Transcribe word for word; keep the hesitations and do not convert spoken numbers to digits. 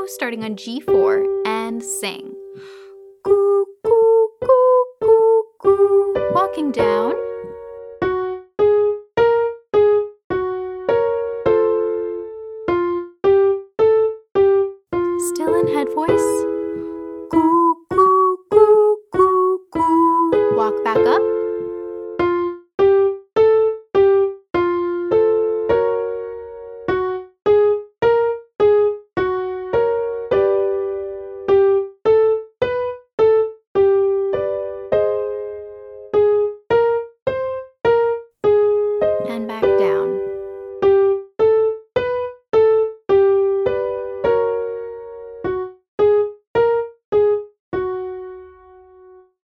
starting on G four, and sing. Coo, coo, coo, coo, coo. Walking down. Still in head voice. Coo, coo, coo, coo, coo. Walk back up. And back down.